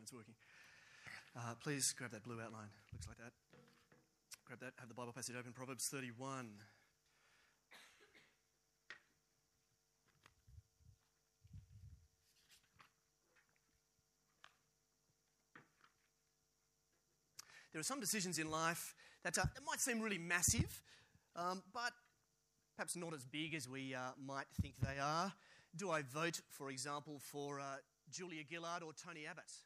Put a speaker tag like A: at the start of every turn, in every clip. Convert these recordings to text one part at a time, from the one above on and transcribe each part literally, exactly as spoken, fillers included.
A: it's working. Uh, please grab that blue outline. Looks like that. Grab that. Have the Bible passage open. Proverbs thirty-one. There are some decisions in life that, uh, that might seem really massive, um, but perhaps not as big as we uh, might think they are. Do I vote, for example, for uh, Julia Gillard or Tony Abbott?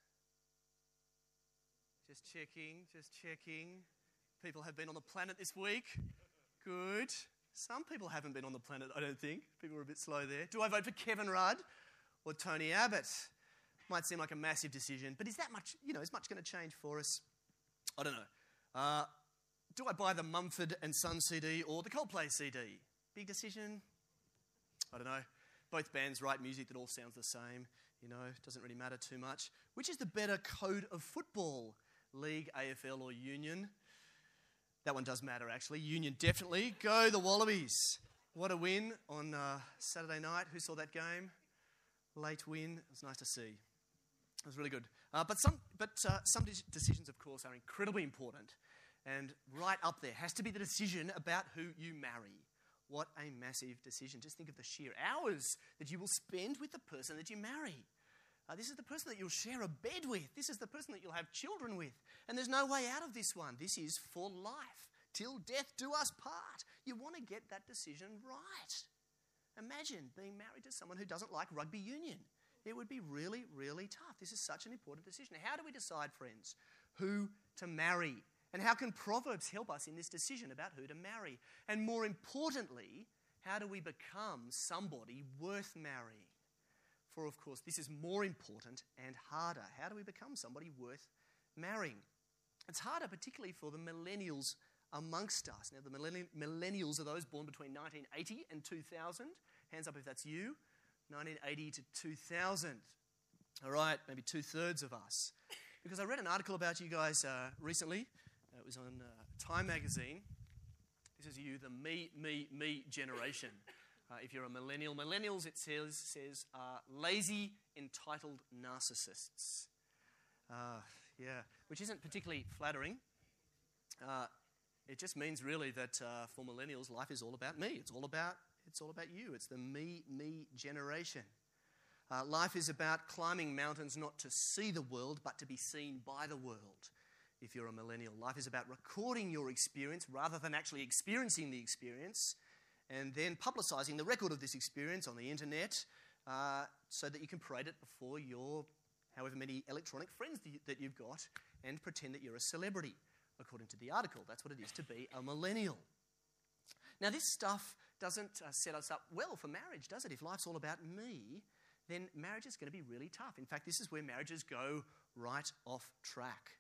A: Just checking, just checking. People have been on the planet this week. Good. Some people haven't been on the planet, I don't think. People are a bit slow there. Do I vote for Kevin Rudd or Tony Abbott? Might seem like a massive decision, but is that much, you know, is much going to change for us? I don't know. Uh, do I buy the Mumford and Son C D or the Coldplay C D? Big decision? I don't know. Both bands write music that all sounds the same. You know, doesn't really matter too much. Which is the better code of football? League, A F L or Union? That one does matter, actually. Union, definitely. Go the Wallabies. What a win on uh, Saturday night. Who saw that game? Late win. It was nice to see. It was really good. Uh, but some, but uh, some de- decisions, of course, are incredibly important. And right up there has to be the decision about who you marry. What a massive decision. Just think of the sheer hours that you will spend with the person that you marry. Uh, this is the person that you'll share a bed with. This is the person that you'll have children with. And there's no way out of this one. This is for life. Till death do us part. You want to get that decision right. Imagine being married to someone who doesn't like rugby union. It would be really, really tough. This is such an important decision. How do we decide, friends, who to marry? And how can Proverbs help us in this decision about who to marry? And more importantly, how do we become somebody worth marrying? For, of course, this is more important and harder. How do we become somebody worth marrying? It's harder, particularly for the millennials amongst us. Now, the millennials are those born between nineteen eighty and two thousand. Hands up if that's you. nineteen eighty to two thousand. All right, maybe two-thirds of us. Because I read an article about you guys uh, recently. It was on uh, Time magazine. This is you, the me, me, me generation. Uh, if you're a millennial. Millennials, it says, says uh, lazy, entitled narcissists. Uh, yeah, which isn't particularly flattering. Uh, it just means really that uh, for millennials, life is all about me. It's all about It's all about you. It's the me, me generation. Uh, life is about climbing mountains not to see the world, but to be seen by the world, if you're a millennial. Life is about recording your experience rather than actually experiencing the experience, and then publicising the record of this experience on the internet uh, so that you can parade it before your however many electronic friends that you've got and pretend that you're a celebrity, according to the article. That's what it is to be a millennial. Now, this stuff doesn't uh, set us up well for marriage, does it? If life's all about me, then marriage is going to be really tough. In fact, this is where marriages go right off track.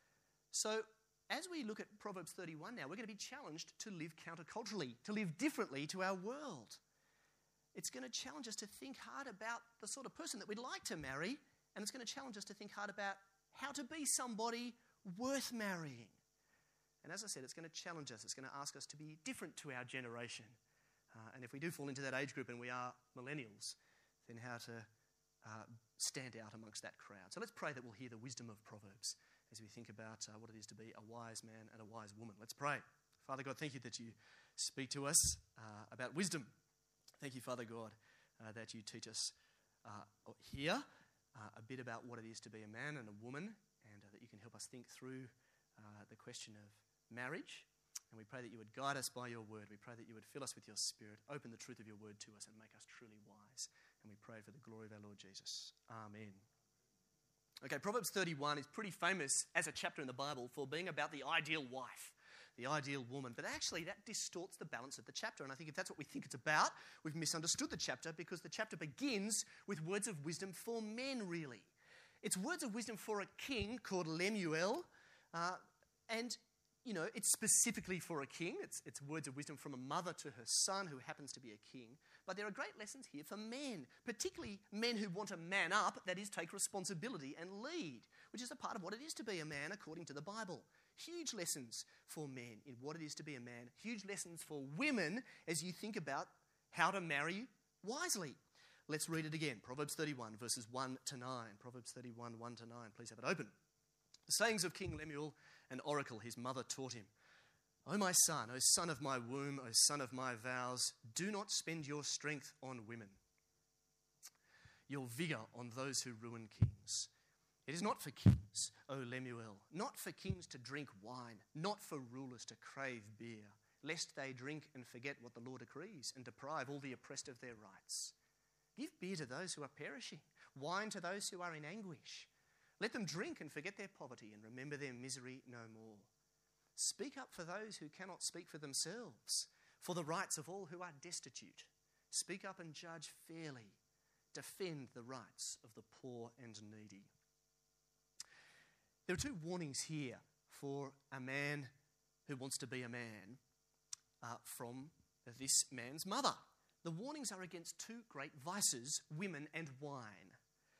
A: So, as we look at Proverbs thirty-one now, we're going to be challenged to live counterculturally, to live differently to our world. It's going to challenge us to think hard about the sort of person that we'd like to marry, and it's going to challenge us to think hard about how to be somebody worth marrying. And as I said, it's going to challenge us. It's going to ask us to be different to our generation. Uh, and if we do fall into that age group and we are millennials, then how to uh, stand out amongst that crowd. So let's pray that we'll hear the wisdom of Proverbs as we think about uh, what it is to be a wise man and a wise woman. Let's pray. Father God, thank you that you speak to us uh, about wisdom. Thank you, Father God, uh, that you teach us uh, here uh, a bit about what it is to be a man and a woman, and uh, that you can help us think through uh, the question of marriage. And we pray that you would guide us by your word. We pray that you would fill us with your spirit, open the truth of your word to us and make us truly wise. And we pray for the glory of our Lord Jesus. Amen. Okay, Proverbs thirty-one is pretty famous as a chapter in the Bible for being about the ideal wife, the ideal woman. But actually that distorts the balance of the chapter. And I think if that's what we think it's about, we've misunderstood the chapter, because the chapter begins with words of wisdom for men, really. It's words of wisdom for a king called Lemuel. Uh, and You know, it's specifically for a king. It's, it's words of wisdom from a mother to her son who happens to be a king. But there are great lessons here for men, particularly men who want to man up, that is, take responsibility and lead, which is a part of what it is to be a man according to the Bible. Huge lessons for men in what it is to be a man. Huge lessons for women as you think about how to marry wisely. Let's read it again. Proverbs thirty-one, verses one to nine. Proverbs thirty-one, one to nine. Please have it open. The sayings of King Lemuel, an oracle his mother taught him. O my son, O son of my womb, O son of my vows, do not spend your strength on women, your vigour on those who ruin kings. It is not for kings, O Lemuel, not for kings to drink wine, not for rulers to crave beer, lest they drink and forget what the law decrees and deprive all the oppressed of their rights. Give beer to those who are perishing, wine to those who are in anguish. Let them drink and forget their poverty and remember their misery no more. Speak up for those who cannot speak for themselves, for the rights of all who are destitute. Speak up and judge fairly. Defend the rights of the poor and needy. There are two warnings here for a man who wants to be a man uh, from this man's mother. The warnings are against two great vices, women and wine.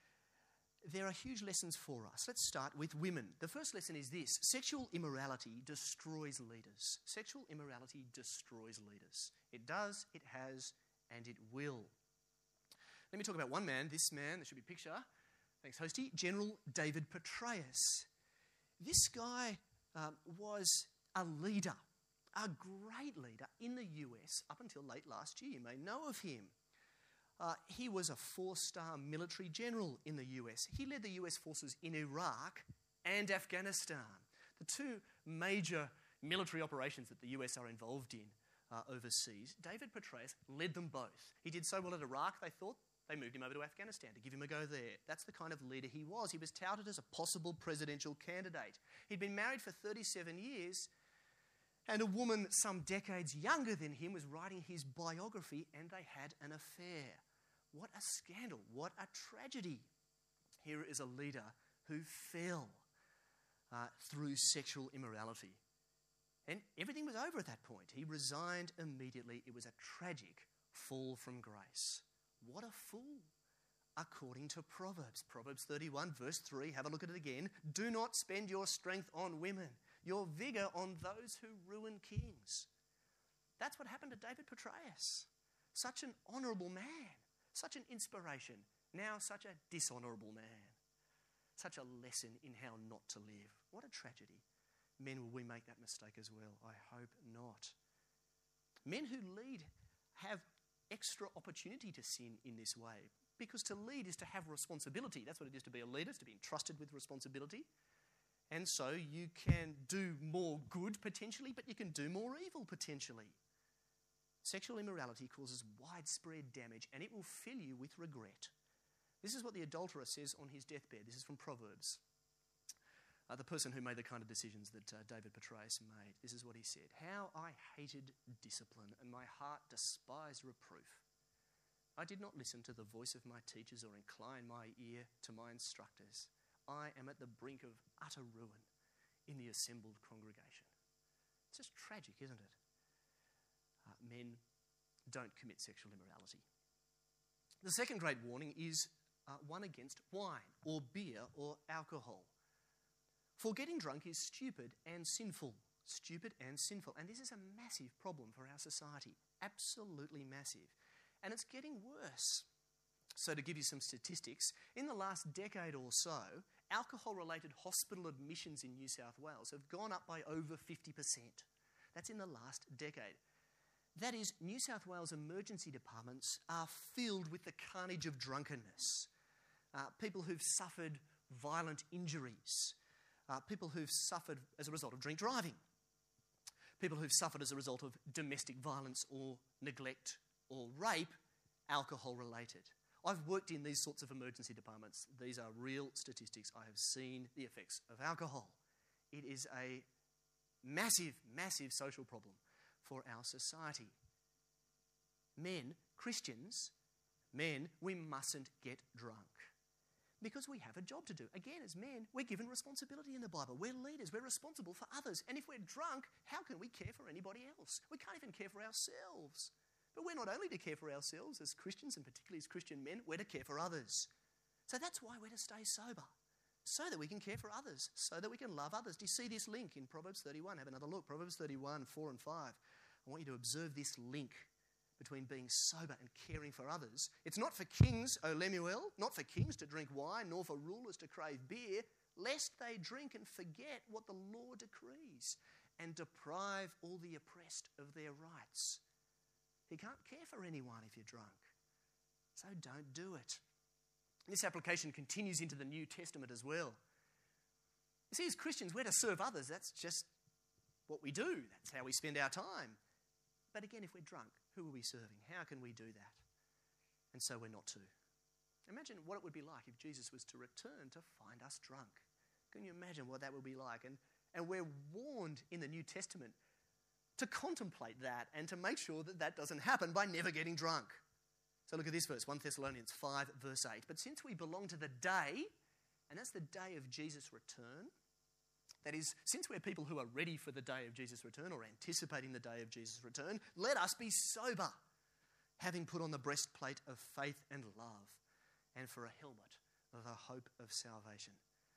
A: There are huge lessons for us. Let's start with women. The first lesson is this: sexual immorality destroys leaders. Sexual immorality destroys leaders. It does, it has, and it will. Let me talk about one man. This man, there should be a picture. Thanks, Hosty. General David Petraeus. This guy um, was a leader, a great leader in the U S up until late last year. You may know of him. Uh, he was a four-star military general in the U S. He led the U S forces in Iraq and Afghanistan, the two major military operations that the U S are involved in uh, overseas. David Petraeus led them both. He did so well at Iraq, they thought. They moved him over to Afghanistan to give him a go there. That's the kind of leader he was. He was touted as a possible presidential candidate. He'd been married for thirty-seven years, and a woman some decades younger than him was writing his biography, and they had an affair. What a scandal. What a tragedy. Here is a leader who fell uh, through sexual immorality. And everything was over at that point. He resigned immediately. It was a tragic fall from grace. What a fool, according to Proverbs. Proverbs thirty-one, verse three, have a look at it again. Do not spend your strength on women, your vigour on those who ruin kings. That's what happened to David Petraeus. Such an honourable man, such an inspiration, now such a dishonourable man. Such a lesson in how not to live. What a tragedy. Men, will we make that mistake as well? I hope not. Men who lead have extra opportunity to sin in this way, because to lead is to have responsibility. That's what it is to be a leader, is to be entrusted with responsibility. And so you can do more good potentially, but you can do more evil potentially. Sexual immorality causes widespread damage, and it will fill you with regret. This is what the adulterer says on his deathbed. This is from Proverbs. Uh, the person who made the kind of decisions that uh, David Petraeus made. This is what he said. How I hated discipline, and my heart despised reproof. I did not listen to the voice of my teachers or incline my ear to my instructors. I am at the brink of utter ruin in the assembled congregation. It's just tragic, isn't it? Uh, men don't commit sexual immorality. The second great warning is uh, one against wine or beer or alcohol. For getting drunk is stupid and sinful. Stupid and sinful. And this is a massive problem for our society. Absolutely massive. And it's getting worse. So to give you some statistics, in the last decade or so, alcohol-related hospital admissions in New South Wales have gone up by over fifty percent. That's in the last decade. That is, New South Wales emergency departments are filled with the carnage of drunkenness. Uh, people who've suffered violent injuries. Uh, people who've suffered as a result of drink driving. People who've suffered as a result of domestic violence or neglect or rape, alcohol related. I've worked in these sorts of emergency departments. These are real statistics. I have seen the effects of alcohol. It is a massive, massive social problem for our society. Men, Christians, men, we mustn't get drunk. Because we have a job to do. Again, as men, we're given responsibility in the Bible. We're leaders. We're responsible for others. And if we're drunk, how can we care for anybody else? We can't even care for ourselves. But we're not only to care for ourselves as Christians, and particularly as Christian men, we're to care for others. So that's why we're to stay sober. So that we can care for others. So that we can love others. Do you see this link in Proverbs thirty-one? Have another look. Proverbs thirty-one, four and five. I want you to observe this link between being sober and caring for others. It's not for kings, O Lemuel, not for kings to drink wine, nor for rulers to crave beer, lest they drink and forget what the law decrees and deprive all the oppressed of their rights. You can't care for anyone if you're drunk, so don't do it. This application continues into the New Testament as well. You see, as Christians, we're to serve others. That's just what we do. That's how we spend our time. But again, if we're drunk, who are we serving? How can we do that? And so we're not to. Imagine what it would be like if Jesus was to return to find us drunk. Can you imagine what that would be like? And, and we're warned in the New Testament to contemplate that and to make sure that that doesn't happen by never getting drunk. So look at this verse, First Thessalonians five, verse eight. But since we belong to the day, and that's the day of Jesus' return, that is, since we're people who are ready for the day of Jesus' return or anticipating the day of Jesus' return, let us be sober, having put on the breastplate of faith and love, and for a helmet of the hope of salvation.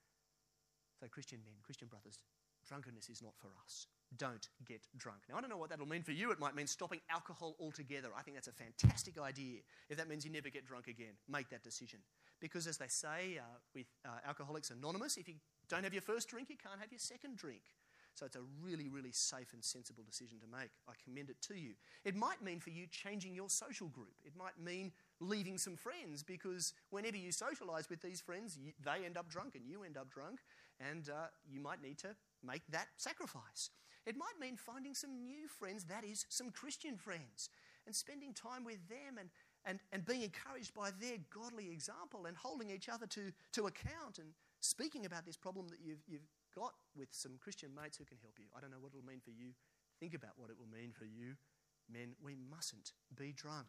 A: So Christian men, Christian brothers, drunkenness is not for us. Don't get drunk. Now, I don't know what that'll mean for you. It might mean stopping alcohol altogether. I think that's a fantastic idea. If that means you never get drunk again, make that decision. Because as they say uh, with uh, Alcoholics Anonymous, if you don't have your first drink, you can't have your second drink. So it's a really, really safe and sensible decision to make. I commend it to you. It might mean for you changing your social group. It might mean leaving some friends, because whenever you socialise with these friends, you, they end up drunk and you end up drunk, and uh, you might need to make that sacrifice. It might mean finding some new friends, that is, some Christian friends, and spending time with them and, and, and being encouraged by their godly example and holding each other to, to account and speaking about this problem that you've, you've got with some Christian mates who can help you. I don't know what it'll mean for you. Think about what it will mean for you. Men, we mustn't be drunk.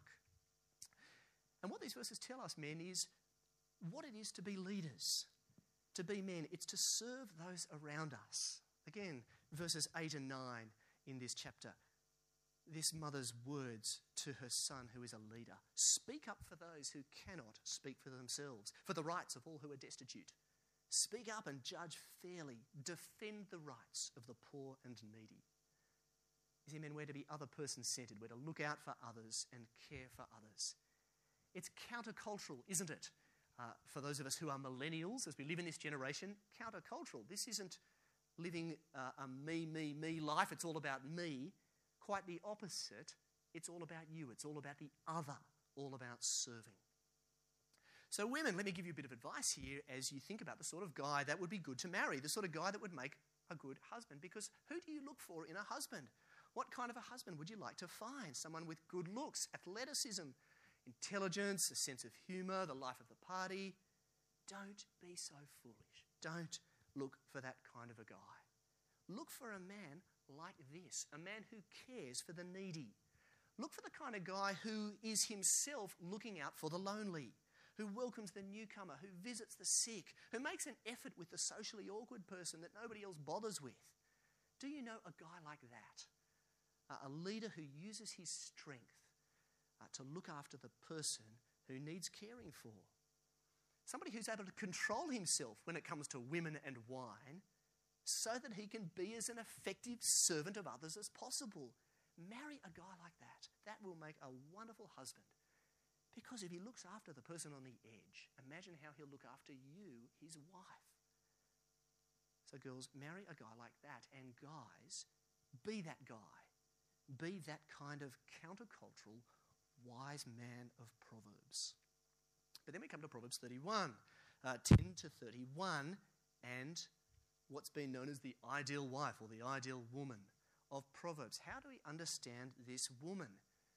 A: And what these verses tell us, men, is what it is to be leaders, to be men. It's to serve those around us. Again, verses eight and nine in this chapter. This mother's words to her son who is a leader. Speak up for those who cannot speak for themselves, for the rights of all who are destitute. Speak up and judge fairly. Defend the rights of the poor and needy. You see, men, we're to be other person-centred. We're to look out for others and care for others. It's countercultural, isn't it? Uh, for those of us who are millennials, as we live in this generation, countercultural. This isn't living uh, a me, me, me life. It's all about me. Quite the opposite. It's all about you. It's all about the other. All about serving. So women, let me give you a bit of advice here as you think about the sort of guy that would be good to marry, the sort of guy that would make a good husband. Because who do you look for in a husband? What kind of a husband would you like to find? Someone with good looks, athleticism, intelligence, a sense of humour, the life of the party. Don't be so foolish. Don't look for that kind of a guy. Look for a man like this, a man who cares for the needy. Look for the kind of guy who is himself looking out for the lonely, who welcomes the newcomer, who visits the sick, who makes an effort with the socially awkward person that nobody else bothers with. Do you know a guy like that? Uh, a leader who uses his strength uh, to look after the person who needs caring for. Somebody who's able to control himself when it comes to women and wine so that he can be as an effective servant of others as possible. Marry a guy like that. That will make a wonderful husband. Because if he looks after the person on the edge, imagine how he'll look after you, his wife. So girls, marry a guy like that. And guys, be that guy. Be that kind of countercultural, wise man of Proverbs. But then we come to Proverbs thirty-one, uh, ten to thirty-one, and what's been known as the ideal wife or the ideal woman of Proverbs. How do we understand this woman?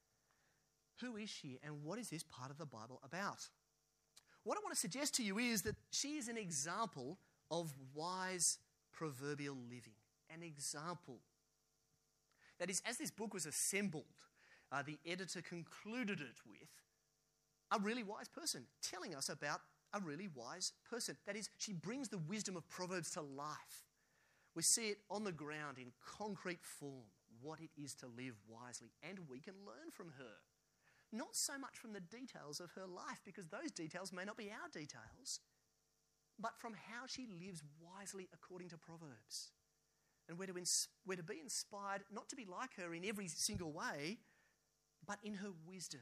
A: Who is she, and what is this part of the Bible about? What I want to suggest to you is that she is an example of wise proverbial living. An example. That is, as this book was assembled, uh, the editor concluded it with a really wise person, telling us about a really wise person. That is, she brings the wisdom of Proverbs to life. We see it on the ground in concrete form, what it is to live wisely, and we can learn from her. Not so much from the details of her life, because those details may not be our details, but from how she lives wisely according to Proverbs. And we're to, ins- we're to be inspired not to be like her in every single way, but in her wisdom,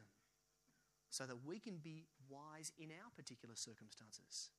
A: so that we can be wise in our particular circumstances.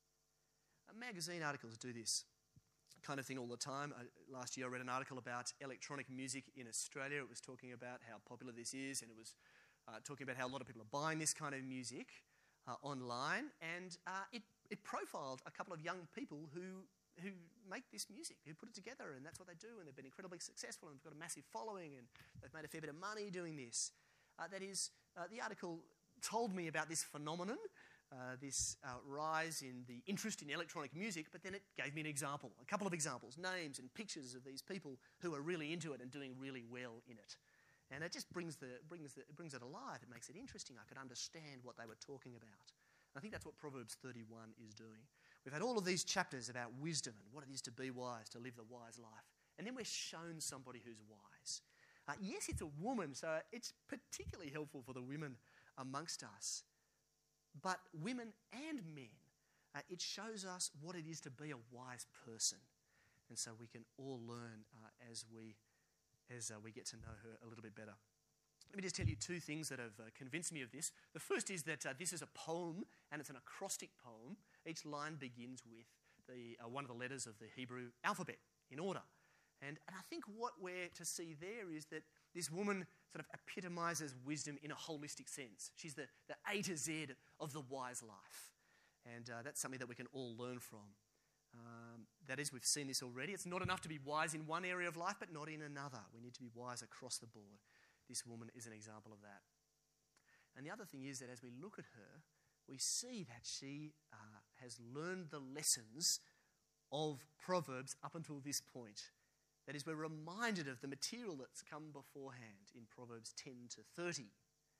A: Uh, magazine articles do this kind of thing all the time. Uh, last year I read an article about electronic music in Australia. It was talking about how popular this is, and it was uh, talking about how a lot of people are buying this kind of music uh, online, and uh, it, it profiled a couple of young people who who make this music, who put it together, and that's what they do, and they've been incredibly successful, and they've got a massive following, and they've made a fair bit of money doing this. Uh, that is, uh, the article told me about this phenomenon, uh, this uh, rise in the interest in electronic music, but then it gave me an example, a couple of examples, names and pictures of these people who are really into it and doing really well in it. And it just brings, the, brings, the, it brings it alive. It makes it interesting. I could understand what they were talking about. I think that's what Proverbs thirty-one is doing. We've had all of these chapters about wisdom and what it is to be wise, to live the wise life. And then we're shown somebody who's wise. Uh, yes, it's a woman, so it's particularly helpful for the women amongst us. But women and men, uh, it shows us what it is to be a wise person. And so we can all learn uh, as we as uh, we get to know her a little bit better. Let me just tell you two things that have uh, convinced me of this. The first is that uh, this is a poem, and it's an acrostic poem. Each line begins with the, uh, one of the letters of the Hebrew alphabet in order. And, and I think what we're to see there is that this woman sort of epitomizes wisdom in a holistic sense. She's the, the A to Z of the wise life. And uh, that's something that we can all learn from. Um, that is, we've seen this already. It's not enough to be wise in one area of life, but not in another. We need to be wise across the board. This woman is an example of that. And the other thing is that as we look at her, we see that she uh, has learned the lessons of Proverbs up until this point. That is, we're reminded of the material that's come beforehand in Proverbs ten to thirty.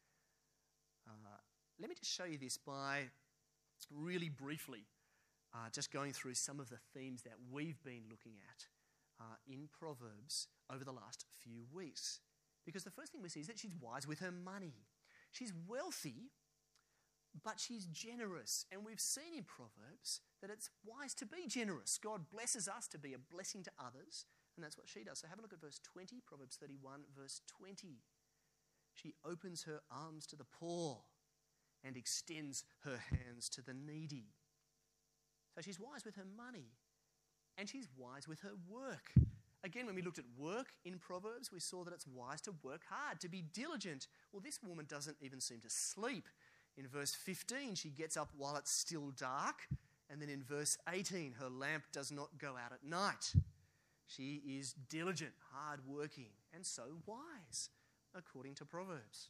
A: Uh, let me just show you this by really briefly uh, just going through some of the themes that we've been looking at uh, in Proverbs over the last few weeks. Because the first thing we see is that she's wise with her money. She's wealthy, but she's generous. And we've seen in Proverbs that it's wise to be generous. God blesses us to be a blessing to others, and that's what she does. So have a look at verse twenty, Proverbs thirty-one, verse twenty. She opens her arms to the poor and extends her hands to the needy. So she's wise with her money, and she's wise with her work. Again, when we looked at work in Proverbs, we saw that it's wise to work hard, to be diligent. Well, this woman doesn't even seem to sleep. In verse fifteen, she gets up while it's still dark. And then in verse eighteen, her lamp does not go out at night. She is diligent, hard-working, and so wise, according to Proverbs.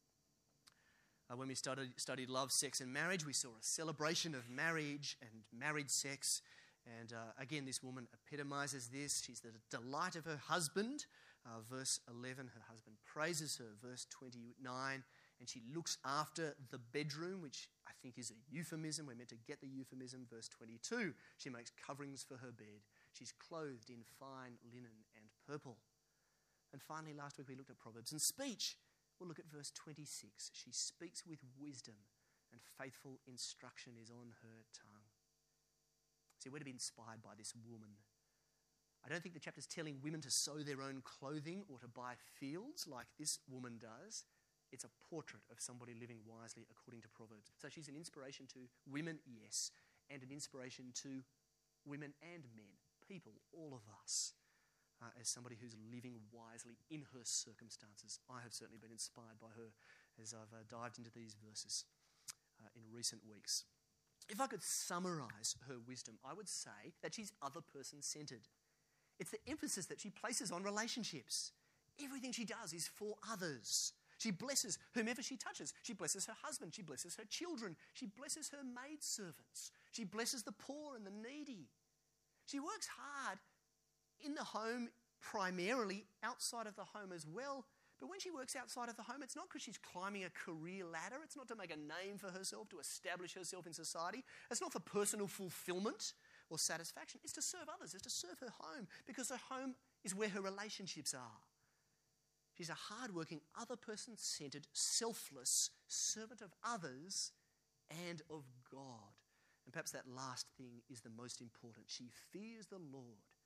A: Uh, when we started, studied love, sex, and marriage, we saw a celebration of marriage and married sex. And uh, again, this woman epitomizes this. She's the delight of her husband. Uh, verse eleven, her husband praises her. Verse twenty-nine, and she looks after the bedroom, which I think is a euphemism. We're meant to get the euphemism. Verse twenty-two, she makes coverings for her bed. She's clothed in fine linen and purple. And finally, last week we looked at Proverbs and speech. We'll look at verse twenty-six. She speaks with wisdom, and faithful instruction is on her tongue. See, we're to be inspired by this woman. I don't think the chapter's telling women to sew their own clothing or to buy fields like this woman does. It's a portrait of somebody living wisely according to Proverbs. So she's an inspiration to women, yes, and an inspiration to women and men, people, all of us, uh, as somebody who's living wisely in her circumstances. I have certainly been inspired by her as I've uh, dived into these verses uh, in recent weeks. If I could summarize her wisdom, I would say that she's other person centered. It's the emphasis that she places on relationships. Everything she does is for others. She blesses whomever she touches. She blesses her husband. She blesses her children. She blesses her maidservants. She blesses the poor and the needy. She works hard in the home primarily, outside of the home as well. But when she works outside of the home, it's not because she's climbing a career ladder. It's not to make a name for herself, to establish herself in society. It's not for personal fulfillment or satisfaction. It's to serve others. It's to serve her home, because her home is where her relationships are. She's a hardworking, other person-centered, selfless servant of others and of God. And perhaps that last thing is the most important. She fears the Lord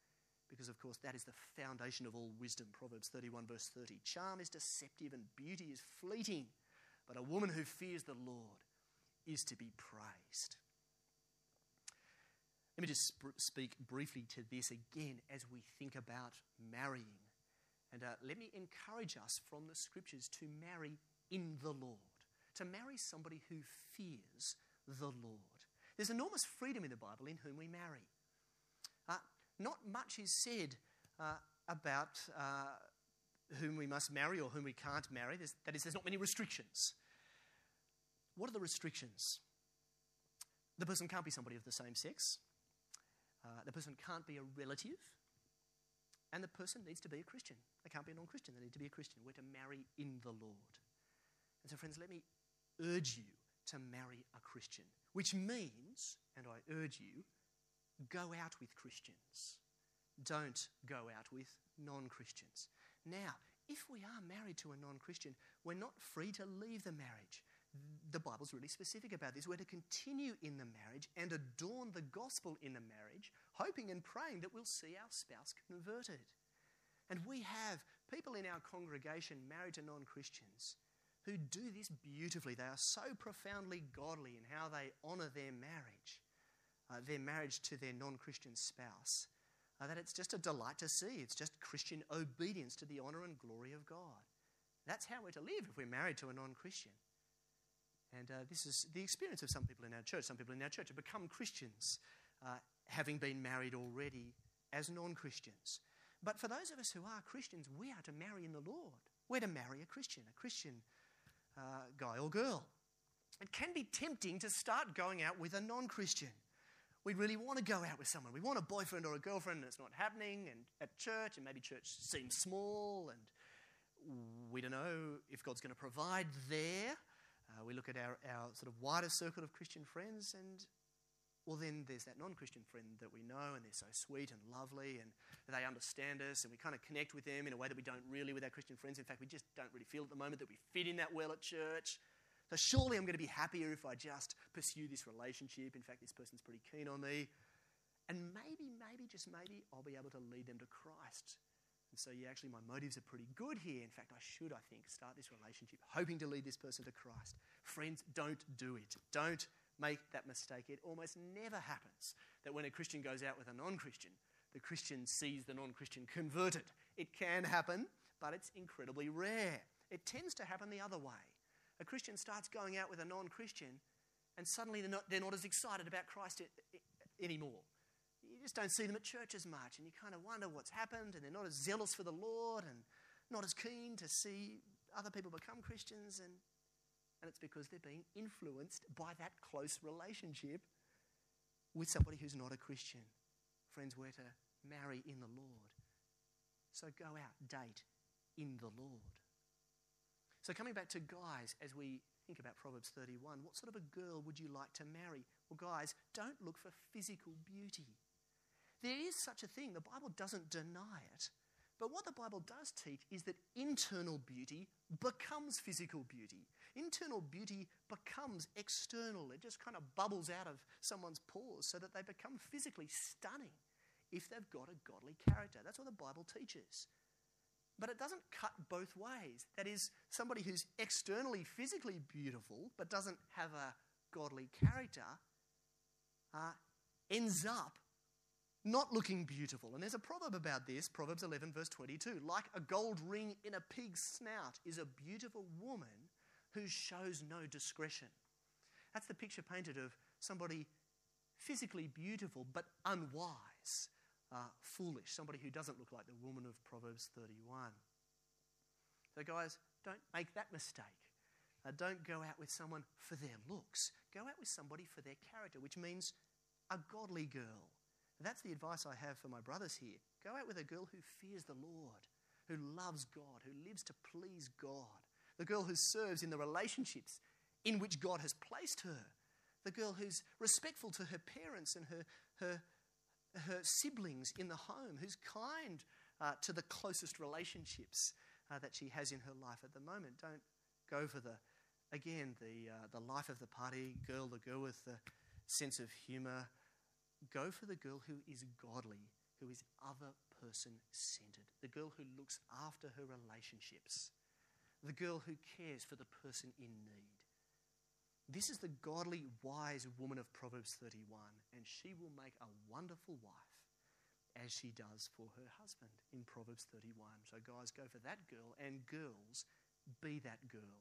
A: because, of course, that is the foundation of all wisdom. Proverbs thirty-one, verse thirty. Charm is deceptive and beauty is fleeting, but a woman who fears the Lord is to be praised. Let me just sp- speak briefly to this again as we think about marrying. And uh, let me encourage us from the scriptures to marry in the Lord, to marry somebody who fears the Lord. There's enormous freedom in the Bible in whom we marry. Uh, not much is said uh, about uh, whom we must marry or whom we can't marry. There's, that is, there's not many restrictions. What are the restrictions? The person can't be somebody of the same sex. Uh, the person can't be a relative. And the person needs to be a Christian. They can't be a non-Christian. They need to be a Christian. We're to marry in the Lord. And so, friends, let me urge you to marry a Christian, which means, and I urge you, go out with Christians. Don't go out with non-Christians. Now, if we are married to a non-Christian, we're not free to leave the marriage. The Bible's really specific about this. We're to continue in the marriage and adorn the gospel in the marriage, hoping and praying that we'll see our spouse converted. And we have people in our congregation married to non-Christians who do this beautifully. They are so profoundly godly in how they honour their marriage, uh, their marriage to their non-Christian spouse, uh, that it's just a delight to see. It's just Christian obedience to the honour and glory of God. That's how we're to live if we're married to a non-Christian. And uh, this is the experience of some people in our church. Some people in our church have become Christians, uh, having been married already as non-Christians. But for those of us who are Christians, we are to marry in the Lord. We're to marry a Christian, a Christian uh, guy or girl. It can be tempting to start going out with a non-Christian. We really want to go out with someone. We want a boyfriend or a girlfriend, and it's not happening. And at church, and maybe church seems small, and we don't know if God's going to provide there. Uh, we look at our, our sort of wider circle of Christian friends, and, well, then there's that non-Christian friend that we know, and they're so sweet and lovely, and they understand us, and we kind of connect with them in a way that we don't really with our Christian friends. In fact, we just don't really feel at the moment that we fit in that well at church. So surely I'm going to be happier if I just pursue this relationship. In fact, this person's pretty keen on me. And maybe, maybe, just maybe, I'll be able to lead them to Christ. And so, yeah, actually my motives are pretty good here. In fact, I should, I think, start this relationship hoping to lead this person to Christ. Friends, don't do it. Don't make that mistake. It almost never happens that when a Christian goes out with a non-Christian, the Christian sees the non-Christian converted. It can happen, but it's incredibly rare. It tends to happen the other way. A Christian starts going out with a non-Christian, and suddenly they're not, they're not as excited about Christ anymore. You just don't see them at church as much, and you kind of wonder what's happened, and they're not as zealous for the Lord and not as keen to see other people become Christians, and, and it's because they're being influenced by that close relationship with somebody who's not a Christian. Friends, we're to marry in the Lord. So go out, date in the Lord. So coming back to guys, as we think about Proverbs thirty-one, what sort of a girl would you like to marry? Well, guys, don't look for physical beauty. There is such a thing. The Bible doesn't deny it. But what the Bible does teach is that internal beauty becomes physical beauty. Internal beauty becomes external. It just kind of bubbles out of someone's pores so that they become physically stunning if they've got a godly character. That's what the Bible teaches. But it doesn't cut both ways. That is, somebody who's externally physically beautiful but doesn't have a godly character uh, ends up not looking beautiful. And there's a proverb about this, Proverbs eleven, verse twenty-two. Like a gold ring in a pig's snout is a beautiful woman who shows no discretion. That's the picture painted of somebody physically beautiful but unwise, uh, foolish, somebody who doesn't look like the woman of Proverbs thirty-one. So guys, don't make that mistake. Uh, don't go out with someone for their looks. Go out with somebody for their character, which means a godly girl. That's the advice I have for my brothers here. Go out with a girl who fears the Lord, who loves God, who lives to please God. The girl who serves in the relationships in which God has placed her. The girl who's respectful to her parents and her, her, her siblings in the home, who's kind uh, to the closest relationships uh, that she has in her life at the moment. Don't go for the, again, the, uh, the life of the party girl, the girl with the sense of humour. Go for the girl who is godly who is other person centered, the girl who looks after her relationships, the girl who cares for the person in need. This is the godly, wise woman of Proverbs thirty-one, and she will make a wonderful wife, as she does for her husband in Proverbs thirty-one. So guys, go for that girl, and girls, be that girl.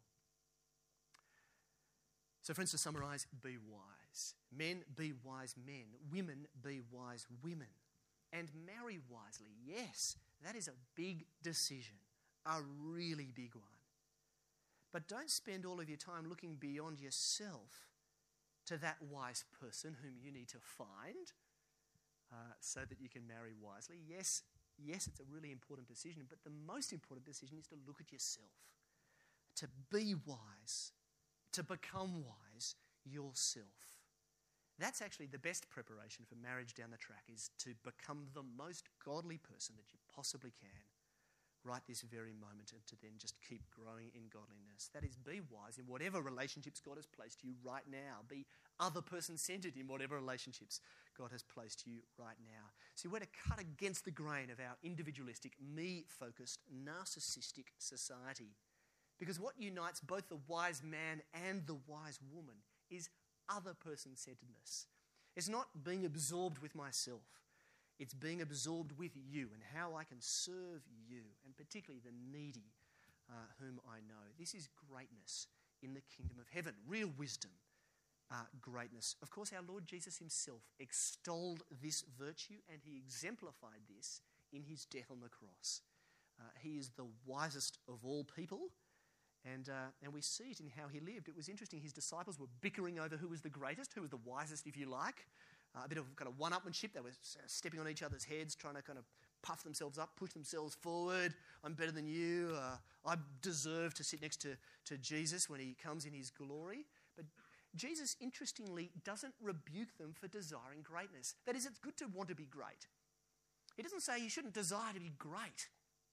A: So friends, to summarise, be wise. Men, be wise men. Women, be wise women. And marry wisely. Yes, that is a big decision, a really big one. But don't spend all of your time looking beyond yourself to that wise person whom you need to find uh, so that you can marry wisely. Yes, yes, it's a really important decision, but the most important decision is to look at yourself, to be wise, to become wise yourself. That's actually the best preparation for marriage down the track, is to become the most godly person that you possibly can right this very moment, and to then just keep growing in godliness. That is, be wise in whatever relationships God has placed you right now. Be other person-centered in whatever relationships God has placed you right now. See, we're to cut against the grain of our individualistic, me-focused, narcissistic society. Because what unites both the wise man and the wise woman is other person-centeredness. It's not being absorbed with myself. It's being absorbed with you and how I can serve you, and particularly the needy uh, whom I know. This is greatness in the kingdom of heaven, real wisdom, uh, greatness. Of course, our Lord Jesus himself extolled this virtue, and he exemplified this in his death on the cross. Uh, he is the wisest of all people, and, uh, and we see it in how he lived. It was interesting, his disciples were bickering over who was the greatest, who was the wisest, if you like. Uh, a bit of kind of one-upmanship. They were stepping on each other's heads, trying to kind of puff themselves up, push themselves forward. I'm better than you. Uh, I deserve to sit next to, to Jesus when he comes in his glory. But Jesus, interestingly, doesn't rebuke them for desiring greatness. That is, it's good to want to be great. He doesn't say you shouldn't desire to be great.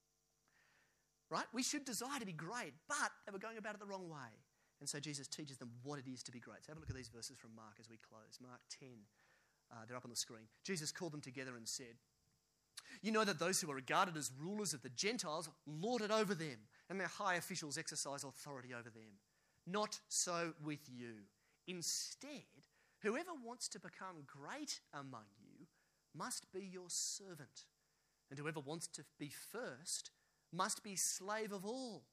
A: Right? We should desire to be great, but they were going about it the wrong way. And so Jesus teaches them what it is to be great. So have a look at these verses from Mark as we close. Mark ten. Uh, they're up on the screen. Jesus called them together and said, "You know that those who are regarded as rulers of the Gentiles lord it over them, and their high officials exercise authority over them. Not so with you. Instead, whoever wants to become great among you must be your servant, and whoever wants to be first must be slave of all.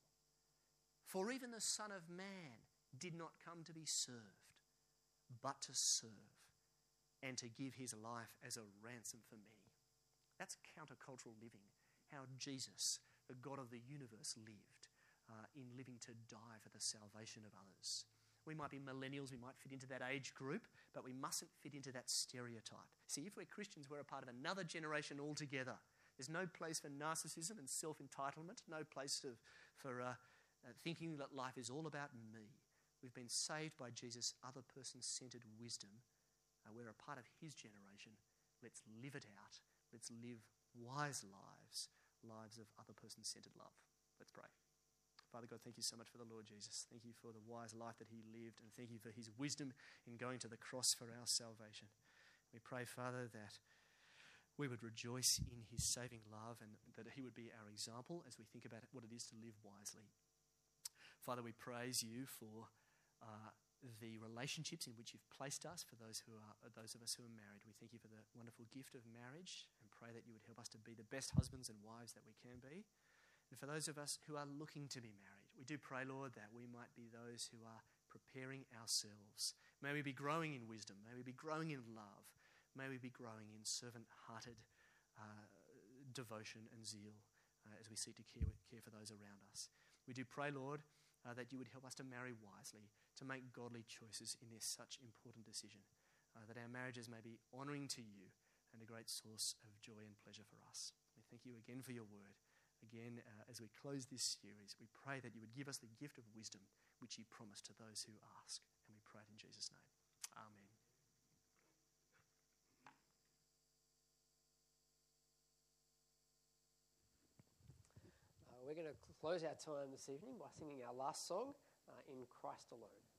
A: For even the Son of Man did not come to be served, but to serve, and to give his life as a ransom for many." That's countercultural living, how Jesus, the God of the universe, lived uh, in living to die for the salvation of others. We might be millennials, we might fit into that age group, but we mustn't fit into that stereotype. See, if we're Christians, we're a part of another generation altogether. There's no place for narcissism and self-entitlement, no place of, for uh, uh, thinking that life is all about me. We've been saved by Jesus' other person-centered wisdom. Uh, we're a part of his generation. Let's live it out. Let's live wise lives, lives of other person-centered love. Let's pray. Father God, thank you so much for the Lord Jesus. Thank you for the wise life that he lived, and thank you for his wisdom in going to the cross for our salvation. We pray, Father, that we would rejoice in his saving love, and that he would be our example as we think about what it is to live wisely. Father, we praise you for uh, the relationships in which you've placed us, for those who are those of us who are married. We thank you for the wonderful gift of marriage, and pray that you would help us to be the best husbands and wives that we can be. And for those of us who are looking to be married, we do pray, Lord, that we might be those who are preparing ourselves. May we be growing in wisdom. May we be growing in love. May we be growing in servant-hearted uh, devotion and zeal uh, as we seek to care, care for those around us. We do pray, Lord, Uh, that you would help us to marry wisely, to make godly choices in this such important decision, uh, that our marriages may be honouring to you and a great source of joy and pleasure for us. We thank you again for your word. Again, uh, as we close this series, we pray that you would give us the gift of wisdom which you promise to those who ask. And we pray it in Jesus' name. Amen.
B: We're going to close our time this evening by singing our last song, uh, In Christ Alone.